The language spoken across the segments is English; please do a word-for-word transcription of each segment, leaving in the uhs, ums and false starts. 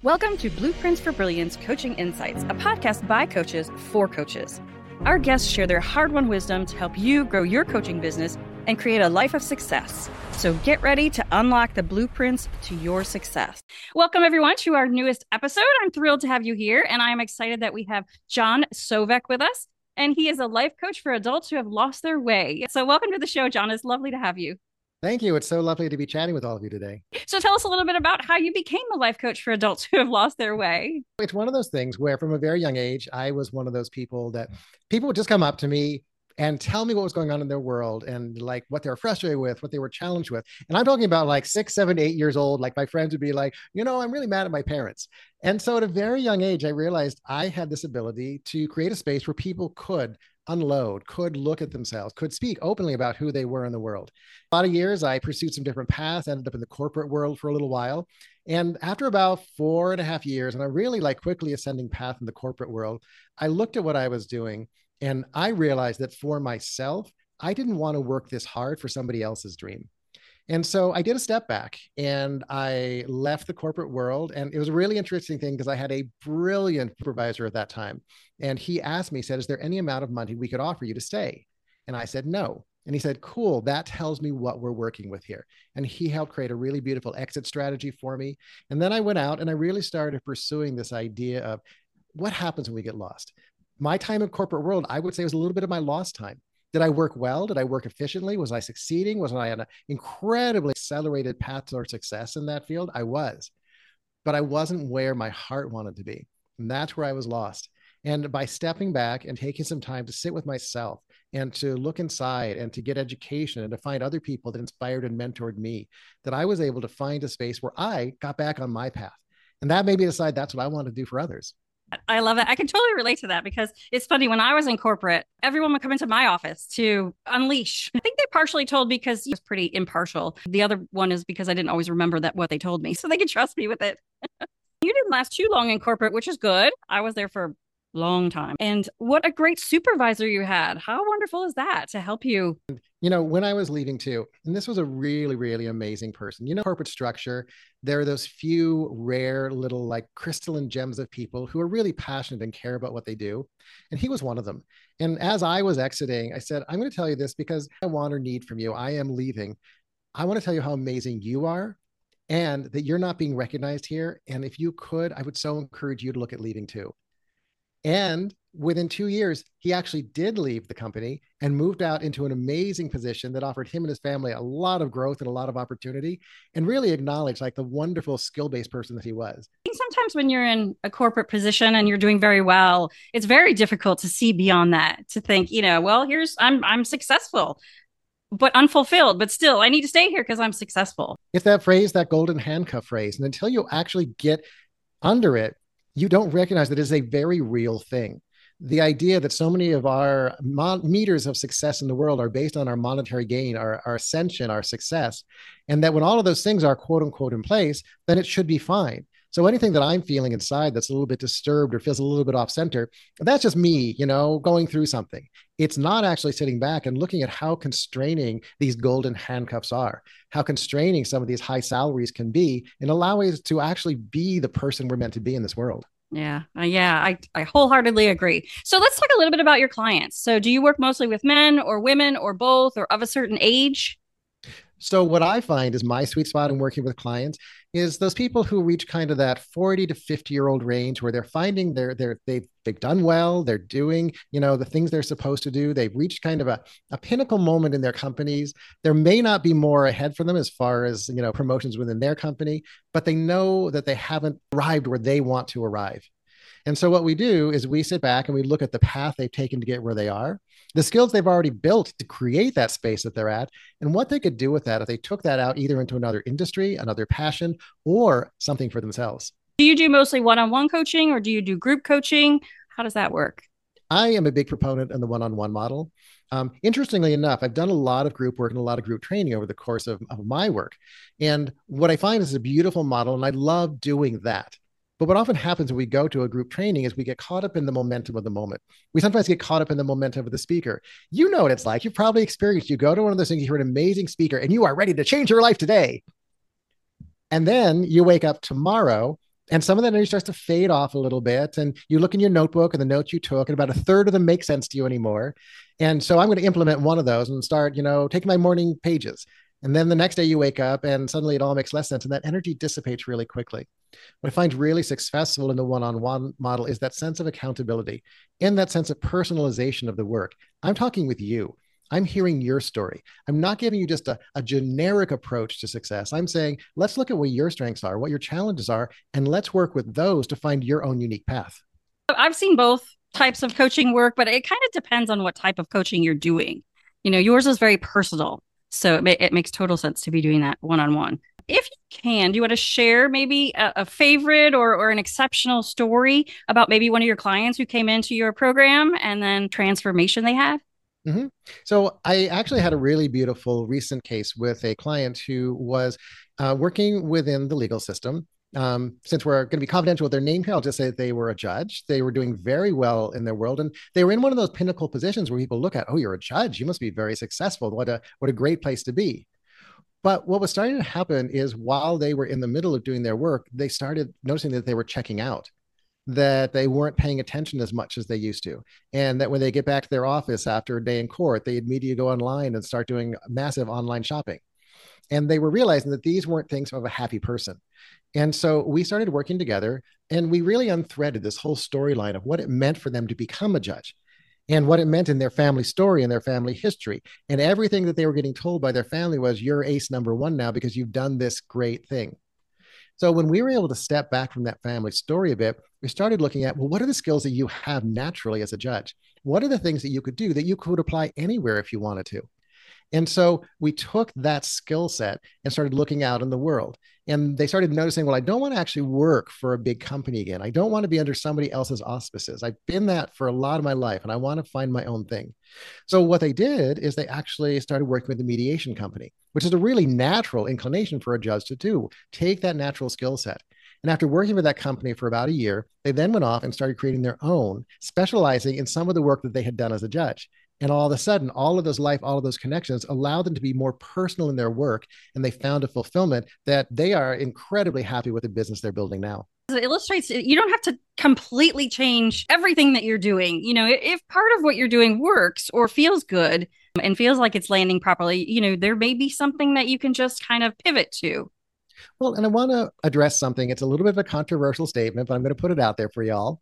Welcome to Blueprints for Brilliance Coaching Insights, a podcast by coaches for coaches. Our guests share their hard-won wisdom to help you grow your coaching business and create a life of success. So get ready to unlock the blueprints to your success. Welcome, everyone, to our newest episode. I'm thrilled to have you here, and I am excited that we have John Sovek with us, and he is a life coach for adults who have lost their way. So welcome to the show, John. It's lovely to have you. Thank you. It's so lovely to be chatting with all of you today. So tell us a little bit about how you became a life coach for adults who have lost their way. It's one of those things where from a very young age, I was one of those people that people would just come up to me and tell me what was going on in their world and like what they were frustrated with, what they were challenged with. And I'm talking about like six, seven, eight years old. Like my friends would be like, you know, I'm really mad at my parents. And so at a very young age, I realized I had this ability to create a space where people could unload, could look at themselves, could speak openly about who they were in the world. A lot of years, I pursued some different paths, ended up in the corporate world for a little while. And after about four and a half years, and a really like quickly ascending path in the corporate world, I looked at what I was doing and I realized that for myself, I didn't want to work this hard for somebody else's dream. And so I did a step back and I left the corporate world. And it was a really interesting thing because I had a brilliant supervisor at that time. And he asked me, he said, is there any amount of money we could offer you to stay? And I said, no. And he said, cool, that tells me what we're working with here. And he helped create a really beautiful exit strategy for me. And then I went out and I really started pursuing this idea of what happens when we get lost. My time in corporate world, I would say, was a little bit of my lost time. Did I work well? Did I work efficiently? Was I succeeding? Was I on an incredibly accelerated path towards success in that field? I was, but I wasn't where my heart wanted to be. And that's where I was lost. And by stepping back and taking some time to sit with myself and to look inside and to get education and to find other people that inspired and mentored me, that I was able to find a space where I got back on my path. And that made me decide that's what I want to do for others. I love it. I can totally relate to that because it's funny. When I was in corporate, everyone would come into my office to unleash. I think they partially told me because he was pretty impartial. The other one is because I didn't always remember that what they told me, so they could trust me with it. You didn't last too long in corporate, which is good. I was there for a long time. And what a great supervisor you had. How wonderful is that to help you? You know, when I was leaving too, and this was a really, really amazing person, you know, corporate structure, there are those few rare little like crystalline gems of people who are really passionate and care about what they do. And he was one of them. And as I was exiting, I said, I'm going to tell you this because I want or need from you. I am leaving. I want to tell you how amazing you are and that you're not being recognized here. And if you could, I would so encourage you to look at leaving too. And within two years, he actually did leave the company and moved out into an amazing position that offered him and his family a lot of growth and a lot of opportunity and really acknowledged like the wonderful skill-based person that he was. Sometimes when you're in a corporate position and you're doing very well, it's very difficult to see beyond that, to think, you know, well, here's, I'm, I'm successful, but unfulfilled, but still I need to stay here because I'm successful. It's that phrase, that golden handcuff phrase. And until you actually get under it, you don't recognize that it is a very real thing. The idea that so many of our mon- meters of success in the world are based on our monetary gain, our, our ascension, our success, and that when all of those things are quote unquote in place, then it should be fine. So anything that I'm feeling inside that's a little bit disturbed or feels a little bit off center, that's just me, you know, going through something. It's not actually sitting back and looking at how constraining these golden handcuffs are, how constraining some of these high salaries can be, and allow us to actually be the person we're meant to be in this world. Yeah. Uh, yeah. I, I wholeheartedly agree. So let's talk a little bit about your clients. So do you work mostly with men or women or both or of a certain age? So what I find is my sweet spot in working with clients is those people who reach kind of that forty to fifty year old range where they're finding they're, they're, they've, they've done well, they're doing, you know, the things they're supposed to do. They've reached kind of a, a pinnacle moment in their companies. There may not be more ahead for them as far as, you know, promotions within their company, but they know that they haven't arrived where they want to arrive. And so what we do is we sit back and we look at the path they've taken to get where they are, the skills they've already built to create that space that they're at, and what they could do with that if they took that out either into another industry, another passion, or something for themselves. Do you do mostly one-on-one coaching or do you do group coaching? How does that work? I am a big proponent of the one-on-one model. Um, interestingly enough, I've done a lot of group work and a lot of group training over the course of, of my work. And what I find is a beautiful model, and I love doing that. But what often happens when we go to a group training is we get caught up in the momentum of the moment. We sometimes get caught up in the momentum of the speaker. You know what it's like. You've probably experienced, you go to one of those things, you hear an amazing speaker and you are ready to change your life today. And then you wake up tomorrow And some of that energy starts to fade off a little bit. And you look in your notebook and the notes you took, and about a third of them make sense to you anymore. And so I'm going to implement one of those and start, you know, taking my morning pages. And then the next day you wake up and suddenly it all makes less sense. And that energy dissipates really quickly. What I find really successful in the one-on-one model is that sense of accountability and that sense of personalization of the work. I'm talking with you. I'm hearing your story. I'm not giving you just a, a generic approach to success. I'm saying, let's look at what your strengths are, what your challenges are, and let's work with those to find your own unique path. I've seen both types of coaching work, but it kind of depends on what type of coaching you're doing. You know, yours is very personal. So it, it makes total sense to be doing that one-on-one. If you can, do you want to share maybe a, a favorite or, or an exceptional story about maybe one of your clients who came into your program and then transformation they had? Mm-hmm. So I actually had a really beautiful recent case with a client who was uh, working within the legal system. Um, since we're going to be confidential with their name here, I'll just say that they were a judge. They were doing very well in their world, and they were in one of those pinnacle positions where people look at, oh, you're a judge. You must be very successful. What a what a great place to be. But what was starting to happen is while they were in the middle of doing their work, they started noticing that they were checking out, that they weren't paying attention as much as they used to. And that when they get back to their office after a day in court, they immediately go online and start doing massive online shopping. And they were realizing that these weren't things of a happy person. And so we started working together and we really unthreaded this whole storyline of what it meant for them to become a judge and what it meant in their family story and their family history. And everything that they were getting told by their family was, you're ace number one now because you've done this great thing. So when we were able to step back from that family story a bit, we started looking at, well, what are the skills that you have naturally as a judge? What are the things that you could do that you could apply anywhere if you wanted to? And so we took that skill set and started looking out in the world. And they started noticing, well, I don't want to actually work for a big company again. I don't want to be under somebody else's auspices. I've been that for a lot of my life and I want to find my own thing. So what they did is they actually started working with a mediation company, which is a really natural inclination for a judge to do. Take that natural skill set. And after working with that company for about a year, they then went off and started creating their own, specializing in some of the work that they had done as a judge. And all of a sudden, all of those life, all of those connections allowed them to be more personal in their work. And they found a fulfillment that they are incredibly happy with the business they're building now. It illustrates you don't have to completely change everything that you're doing. You know, if part of what you're doing works or feels good and feels like it's landing properly, you know, there may be something that you can just kind of pivot to. Well, and I want to address something. It's a little bit of a controversial statement, but I'm going to put it out there for y'all,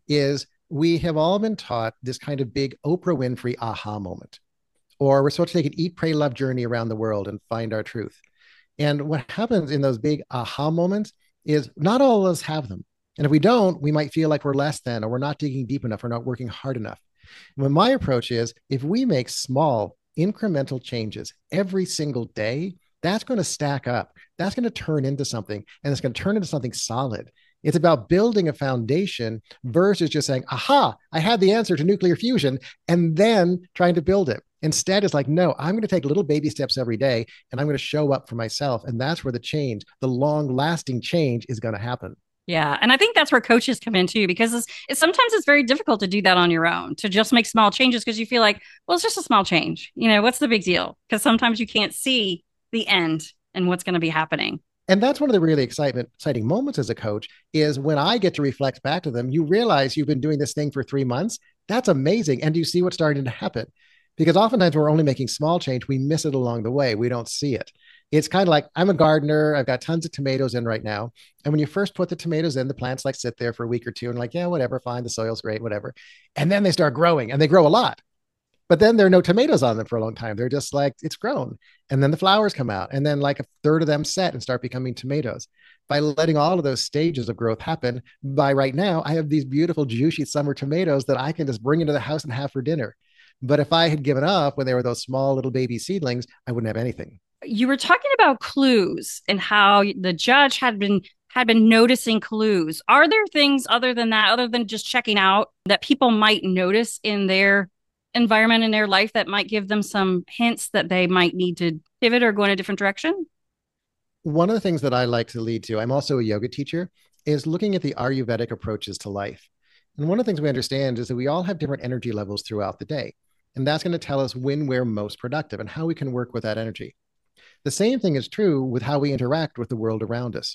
is we have all been taught this kind of big Oprah Winfrey aha moment, or we're supposed to take an eat, pray, love journey around the world and find our truth. And what happens in those big aha moments is not all of us have them. And if we don't, we might feel like we're less than, or we're not digging deep enough, or not working hard enough. And my approach is, if we make small incremental changes every single day, that's going to stack up. That's going to turn into something, and it's going to turn into something solid. It's about building a foundation versus just saying, aha, I had the answer to nuclear fusion, and then trying to build it. Instead, it's like, no, I'm going to take little baby steps every day, and I'm going to show up for myself. And that's where the change, the long lasting change, is going to happen. Yeah. And I think that's where coaches come in too, because it's, it's sometimes it's very difficult to do that on your own, to just make small changes because you feel like, well, it's just a small change. You know, what's the big deal? Because sometimes you can't see the end and what's going to be happening. And that's one of the really excitement, exciting moments as a coach, is when I get to reflect back to them. You realize you've been doing this thing for three months. That's amazing. And you see what's starting to happen. Because oftentimes we're only making small change. We miss it along the way. We don't see it. It's kind of like, I'm a gardener. I've got tons of tomatoes in right now. And when you first put the tomatoes in, the plants like sit there for a week or two and like, yeah, whatever, fine. The soil's great, whatever. And then they start growing and they grow a lot. But then there are no tomatoes on them for a long time. They're just like, it's grown. And then the flowers come out. And then like a third of them set and start becoming tomatoes. By letting all of those stages of growth happen, by right now, I have these beautiful, juicy summer tomatoes that I can just bring into the house and have for dinner. But if I had given up when they were those small little baby seedlings, I wouldn't have anything. You were talking about clues and how the judge had been had been noticing clues. Are there things other than that, other than just checking out, that people might notice in their environment in their life that might give them some hints that they might need to pivot or go in a different direction? One of the things that I like to lead to, I'm also a yoga teacher, is looking at the Ayurvedic approaches to life. And one of the things we understand is that we all have different energy levels throughout the day. And that's going to tell us when we're most productive and how we can work with that energy. The same thing is true with how we interact with the world around us.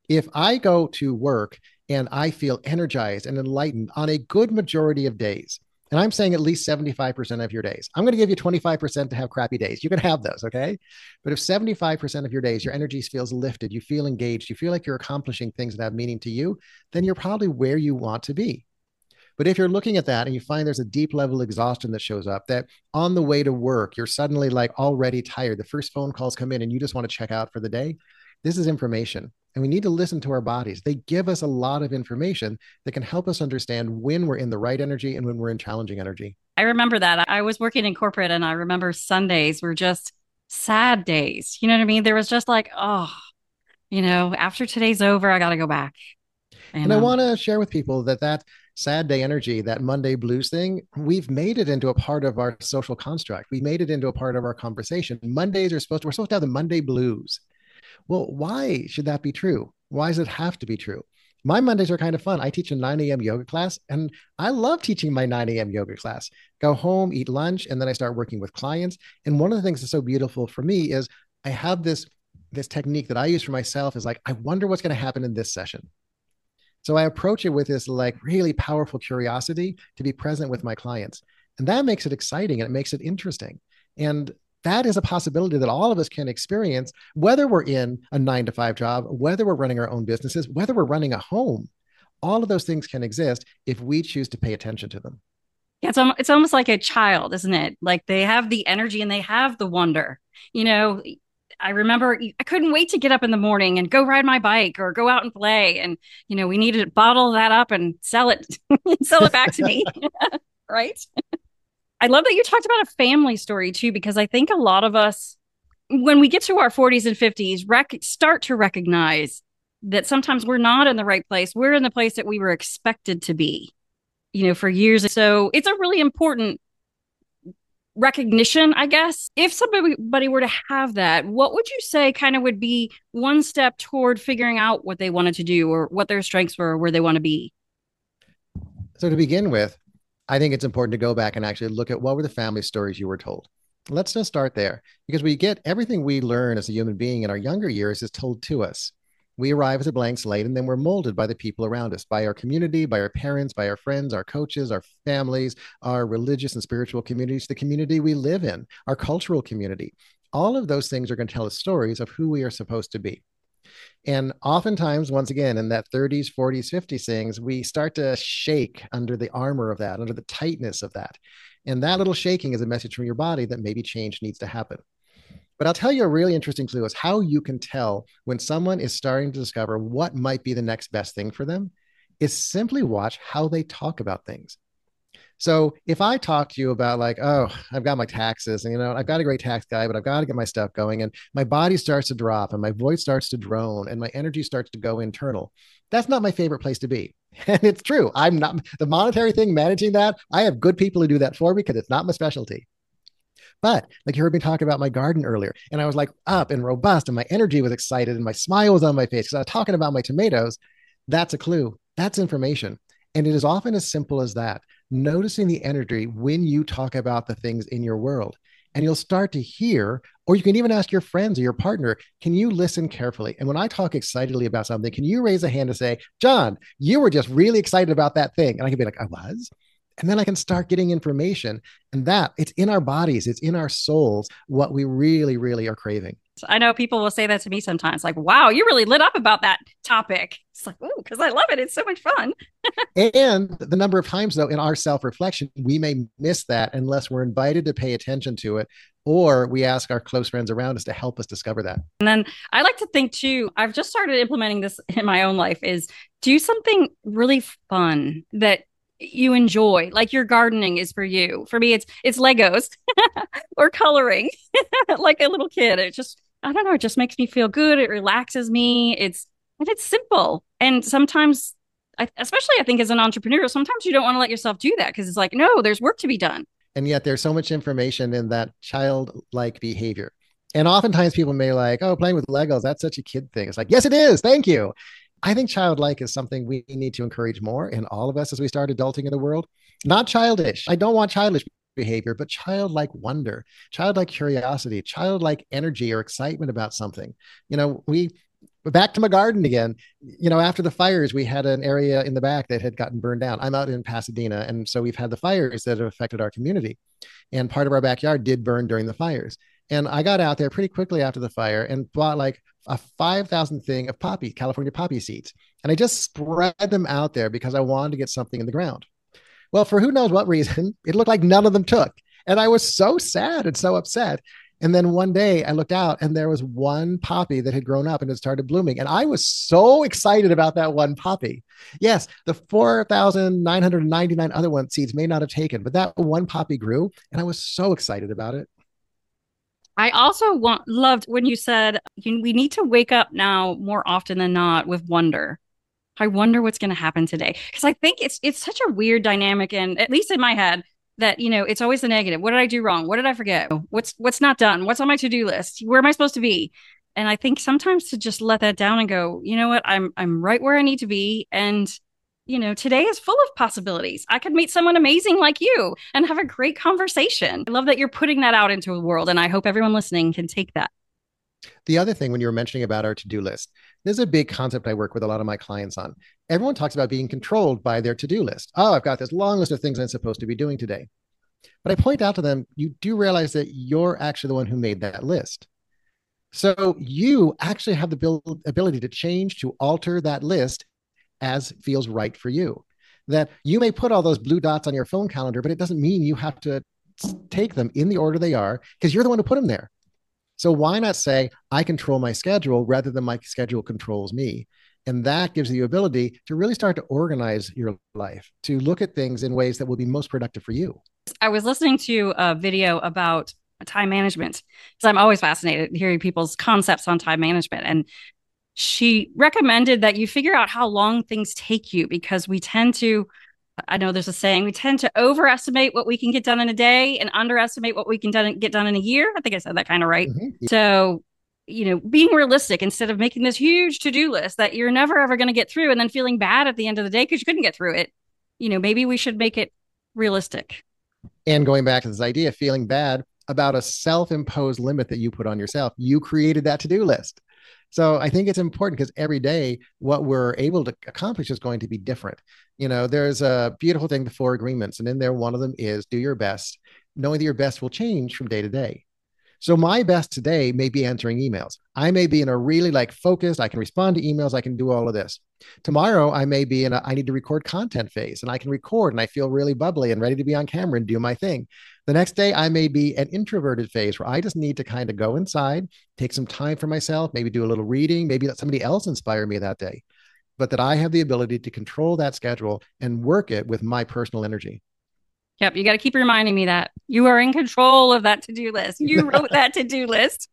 If I go to work and I feel energized and enlightened on a good majority of days, and I'm saying at least seventy-five percent of your days, I'm going to give you twenty-five percent to have crappy days. You can have those, okay? But if seventy-five percent of your days, your energy feels lifted, you feel engaged, you feel like you're accomplishing things that have meaning to you, then you're probably where you want to be. But if you're looking at that and you find there's a deep level of exhaustion that shows up, that on the way to work, you're suddenly like already tired, the first phone calls come in and you just want to check out for the day, this is information. And we need to listen to our bodies. They give us a lot of information that can help us understand when we're in the right energy and when we're in challenging energy. I remember that. I was working in corporate and I remember Sundays were just sad days. You know what I mean? There was just like, oh, you know, after today's over, I got to go back. And, and I want to share with people that that sad day energy, that Monday blues thing, we've made it into a part of our social construct. We made it into a part of our conversation. Mondays are supposed to, we're supposed to have the Monday blues. Well, why should that be true? Why does it have to be true? My Mondays are kind of fun. I teach a nine a.m. yoga class, and I love teaching my nine a.m. yoga class. Go home, eat lunch, and then I start working with clients. And one of the things that's so beautiful for me is I have this, this technique that I use for myself is like, I wonder what's going to happen in this session. So I approach it with this like really powerful curiosity to be present with my clients. And that makes it exciting and it makes it interesting. And that is a possibility that all of us can experience, whether we're in a nine to five job, whether we're running our own businesses, whether we're running a home. All of those things can exist if we choose to pay attention to them. Yeah, it's, it's almost like a child, isn't it? Like they have the energy and they have the wonder. You know, I remember I couldn't wait to get up in the morning and go ride my bike or go out and play. And, you know, we needed to bottle that up and sell it, sell it back to me. Right. I love that you talked about a family story too, because I think a lot of us, when we get to our forties and fifties, rec- start to recognize that sometimes we're not in the right place. We're in the place that we were expected to be, you know, for years. So it's a really important recognition, I guess. If somebody were to have that, what would you say kind of would be one step toward figuring out what they wanted to do or what their strengths were, or where they want to be? So to begin with, I think it's important to go back and actually look at what were the family stories you were told. Let's just start there, because we get everything we learn as a human being in our younger years is told to us. We arrive as a blank slate and then we're molded by the people around us, by our community, by our parents, by our friends, our coaches, our families, our religious and spiritual communities, the community we live in, our cultural community. All of those things are going to tell us stories of who we are supposed to be. And oftentimes, once again, in that thirties, forties, fifties things, we start to shake under the armor of that, under the tightness of that. And that little shaking is a message from your body that maybe change needs to happen. But I'll tell you a really interesting clue is how you can tell when someone is starting to discover what might be the next best thing for them is simply watch how they talk about things. So if I talk to you about like, oh, I've got my taxes and, you know, I've got a great tax guy, but I've got to get my stuff going and my body starts to drop and my voice starts to drone and my energy starts to go internal. That's not my favorite place to be. And it's true. I'm not the monetary thing, managing that. I have good people who do that for me because it's not my specialty. But like you heard me talk about my garden earlier, and I was like up and robust and my energy was excited and my smile was on my face because I was talking about my tomatoes. That's a clue. That's information. And it is often as simple as that. Noticing the energy when you talk about the things in your world. And you'll start to hear, or you can even ask your friends or your partner, can you listen carefully? And when I talk excitedly about something, can you raise a hand to say, John, you were just really excited about that thing? And I can be like, I was. And then I can start getting information. And that it's in our bodies, it's in our souls, what we really, really are craving. I know people will say that to me sometimes, like, wow, you really lit up about that topic. It's like, oh, because I love it. It's so much fun. And the number of times, though, in our self-reflection, we may miss that unless we're invited to pay attention to it, or we ask our close friends around us to help us discover that. And then I like to think, too, I've just started implementing this in my own life, is do something really fun that you enjoy, like your gardening is for you. For me, it's it's Legos or coloring like a little kid. It just, I don't know, it just makes me feel good. It relaxes me. It's, and it's simple. And sometimes, I, especially I think as an entrepreneur, sometimes you don't want to let yourself do that because it's like, no, there's work to be done. And yet there's so much information in that childlike behavior. And oftentimes people may like, oh, playing with Legos, that's such a kid thing. It's like, yes, it is. Thank you. I think childlike is something we need to encourage more in all of us as we start adulting in the world. Not childish. I don't want childish behavior, but childlike wonder, childlike curiosity, childlike energy or excitement about something. You know, we But back to my garden again. You know, after the fires, we had an area in the back that had gotten burned down. I'm out in Pasadena. And so we've had the fires that have affected our community. And part of our backyard did burn during the fires. And I got out there pretty quickly after the fire and bought like a five thousand thing of poppy, California poppy seeds. And I just spread them out there because I wanted to get something in the ground. Well, for who knows what reason, it looked like none of them took. And I was so sad and so upset. And then one day I looked out and there was one poppy that had grown up and had started blooming. And I was so excited about that one poppy. Yes, the four thousand nine hundred ninety-nine other one seeds may not have taken, but that one poppy grew and I was so excited about it. I also want, loved when you said you, we need to wake up now more often than not with wonder. I wonder what's going to happen today. Because I think it's it's such a weird dynamic, and at least in my head, that, you know, it's always the negative. What did I do wrong? What did I forget? What's what's not done? What's on my to-do list? Where am I supposed to be? And I think sometimes to just let that down and go, you know what, I'm I'm right where I need to be. And, you know, today is full of possibilities. I could meet someone amazing like you and have a great conversation. I love that you're putting that out into the world. And I hope everyone listening can take that. The other thing, when you were mentioning about our to-do list, there's a big concept I work with a lot of my clients on. Everyone talks about being controlled by their to-do list. Oh, I've got this long list of things I'm supposed to be doing today. But I point out to them, you do realize that you're actually the one who made that list. So you actually have the ability to change, to alter that list as feels right for you. That you may put all those blue dots on your phone calendar, but it doesn't mean you have to take them in the order they are because you're the one who put them there. So why not say, I control my schedule rather than my schedule controls me? And that gives you the ability to really start to organize your life, to look at things in ways that will be most productive for you. I was listening to a video about time management because I'm always fascinated hearing people's concepts on time management. And she recommended that you figure out how long things take you, because we tend to, I know there's a saying, we tend to overestimate what we can get done in a day and underestimate what we can done, get done in a year. I think I said that kind of right. Mm-hmm. So, you know, being realistic instead of making this huge to-do list that you're never, ever going to get through and then feeling bad at the end of the day because you couldn't get through it. You know, maybe we should make it realistic. And going back to this idea of feeling bad about a self-imposed limit that you put on yourself, you created that to-do list. So I think it's important because every day what we're able to accomplish is going to be different. You know, there's a beautiful thing, the four agreements, and in there, one of them is do your best, knowing that your best will change from day to day. So my best today may be answering emails. I may be in a really like focused, I can respond to emails, I can do all of this. Tomorrow, I may be in a, I need to record content phase, and I can record and I feel really bubbly and ready to be on camera and do my thing. The next day, I may be an introverted phase where I just need to kind of go inside, take some time for myself, maybe do a little reading, maybe let somebody else inspire me that day. But that I have the ability to control that schedule and work it with my personal energy. Yep. You got to keep reminding me that you are in control of that to-do list. You wrote that to-do list.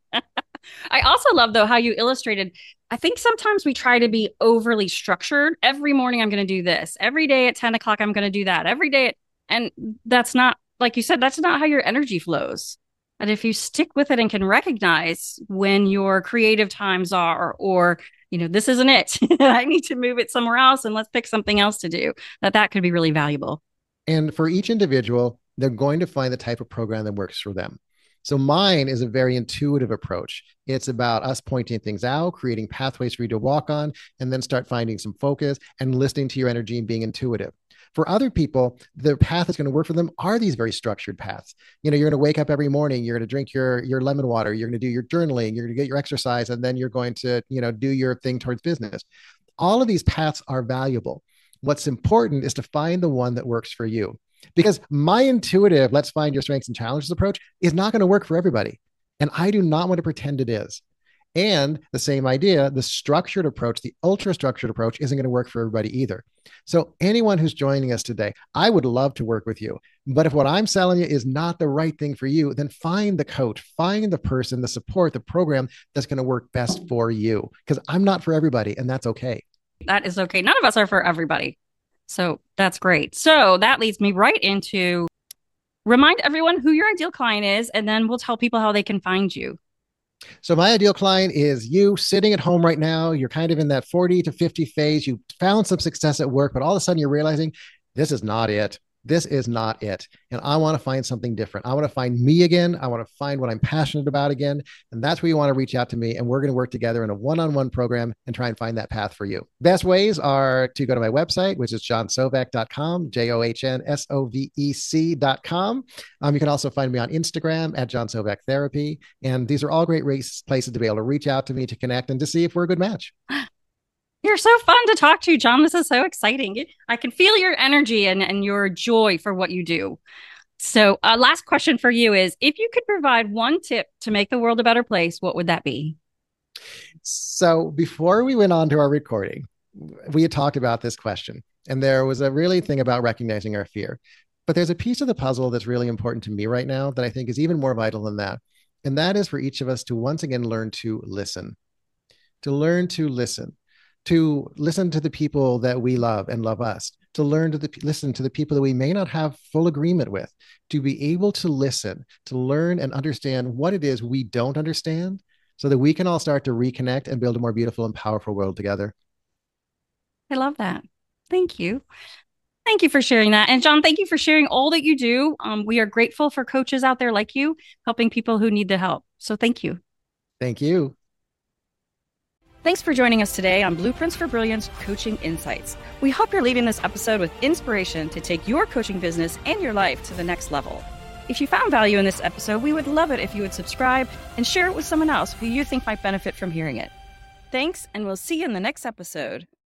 I also love, though, how you illustrated. I think sometimes we try to be overly structured. Every morning I'm going to do this. Every day at ten o'clock, I'm going to do that. Every day. At, and that's not, like you said, that's not how your energy flows. And if you stick with it and can recognize when your creative times are, or, you know, this isn't it. I need to move it somewhere else and let's pick something else to do, that that could be really valuable. And for each individual, they're going to find the type of program that works for them. So mine is a very intuitive approach. It's about us pointing things out, creating pathways for you to walk on, and then start finding some focus and listening to your energy and being intuitive. For other people, the path that's going to work for them are these very structured paths. You know, you're going to wake up every morning, you're going to drink your, your lemon water, you're going to do your journaling, you're going to get your exercise, and then you're going to, you know, do your thing towards business. All of these paths are valuable. What's important is to find the one that works for you. Because my intuitive, let's find your strengths and challenges approach is not going to work for everybody. And I do not want to pretend it is. And the same idea, the structured approach, the ultra structured approach isn't going to work for everybody either. So anyone who's joining us today, I would love to work with you. But if what I'm selling you is not the right thing for you, then find the coach, find the person, the support, the program that's going to work best for you. Because I'm not for everybody, and that's okay. That is okay. None of us are for everybody. So that's great. So that leads me right into remind everyone who your ideal client is, and then we'll tell people how they can find you. So my ideal client is you sitting at home right now. You're kind of in that forty to fifty phase. You found some success at work, but all of a sudden you're realizing this is not it. this is not it. And I want to find something different. I want to find me again. I want to find what I'm passionate about again. And that's where you want to reach out to me. And we're going to work together in a one-on-one program and try and find that path for you. Best ways are to go to my website, which is john sovec dot com, J O H N S O V E C dot com. Um, you can also find me on Instagram at John Sovec Therapy. And these are all great places to be able to reach out to me, to connect, and to see if we're a good match. You're so fun to talk to, John. This is so exciting. I can feel your energy and, and your joy for what you do. So uh, last question for you is, if you could provide one tip to make the world a better place, what would that be? So before we went on to our recording, we had talked about this question, and there was a really thing about recognizing our fear. But there's a piece of the puzzle that's really important to me right now that I think is even more vital than that. And that is for each of us to once again learn to listen, to learn to listen. to listen to the people that we love and love us, to learn to the, listen to the people that we may not have full agreement with, to be able to listen, to learn and understand what it is we don't understand so that we can all start to reconnect and build a more beautiful and powerful world together. I love that. Thank you. Thank you for sharing that. And John, thank you for sharing all that you do. Um, we are grateful for coaches out there like you, helping people who need the help. So thank you. Thank you. Thanks for joining us today on Blueprints for Brilliance Coaching Insights. We hope you're leaving this episode with inspiration to take your coaching business and your life to the next level. If you found value in this episode, we would love it if you would subscribe and share it with someone else who you think might benefit from hearing it. Thanks, and we'll see you in the next episode.